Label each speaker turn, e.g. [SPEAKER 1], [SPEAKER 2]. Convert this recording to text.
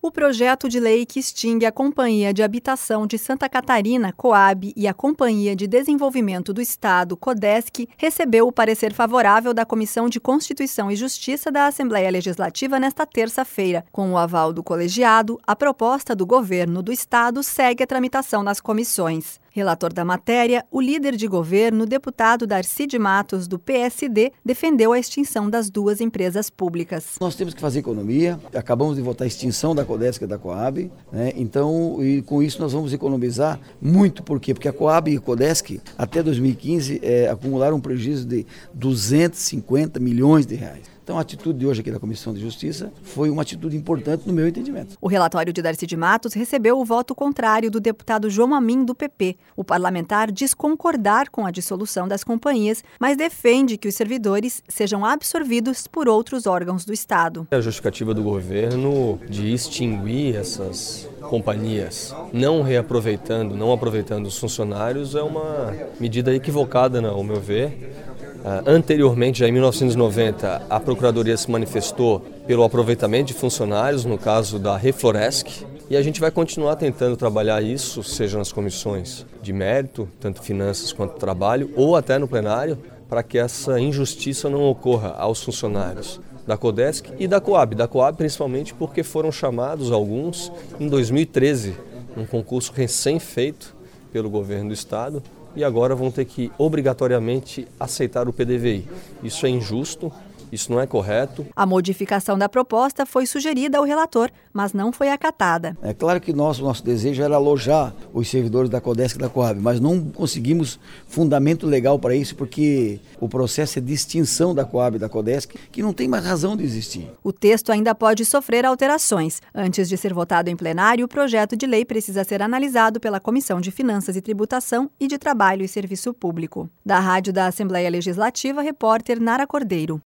[SPEAKER 1] O projeto de lei que extingue a Companhia de Habitação de Santa Catarina, Coab, e a Companhia de Desenvolvimento do Estado, Codesc, recebeu o parecer favorável da Comissão de Constituição e Justiça da Assembleia Legislativa nesta terça-feira. Com o aval do colegiado, a proposta do governo do Estado segue a tramitação nas comissões. Relator da matéria, o líder de governo, deputado Darcy de Matos, do PSD, defendeu a extinção das duas empresas públicas.
[SPEAKER 2] Nós temos que fazer economia, acabamos de votar a extinção da Codesc e da Coab, né? Então, e com isso nós vamos economizar muito. Por quê? Porque a Coab e a Codesc, até 2015, acumularam um prejuízo de 250 milhões de reais. Então, a atitude de hoje aqui da Comissão de Justiça foi uma atitude importante no meu entendimento.
[SPEAKER 1] O relatório de Darcy de Matos recebeu o voto contrário do deputado João Amin, do PP. O parlamentar diz concordar com a dissolução das companhias, mas defende que os servidores sejam absorvidos por outros órgãos do Estado.
[SPEAKER 3] A justificativa do governo de extinguir essas companhias, não aproveitando os funcionários, é uma medida equivocada, ao meu ver. Anteriormente, já em 1990, a Procuradoria se manifestou pelo aproveitamento de funcionários, no caso da Refloresc, e a gente vai continuar tentando trabalhar isso, seja nas comissões de mérito, tanto finanças quanto trabalho, ou até no plenário, para que essa injustiça não ocorra aos funcionários da Codesc e da Coab. Da Coab principalmente porque foram chamados alguns em 2013, num concurso recém-feito pelo governo do Estado, e agora vão ter que obrigatoriamente aceitar o PDVI. Isso é injusto, isso não é correto.
[SPEAKER 1] A modificação da proposta foi sugerida ao relator, mas não foi acatada.
[SPEAKER 2] É claro que nosso desejo era alojar os servidores da Codesc e da Coab, mas não conseguimos fundamento legal para isso, porque o processo é de extinção da Coab e da Codesc, que não tem mais razão de existir.
[SPEAKER 1] O texto ainda pode sofrer alterações. Antes de ser votado em plenário, o projeto de lei precisa ser analisado pela Comissão de Finanças e Tributação e de Trabalho e Serviço Público. Da Rádio da Assembleia Legislativa, repórter Nara Cordeiro.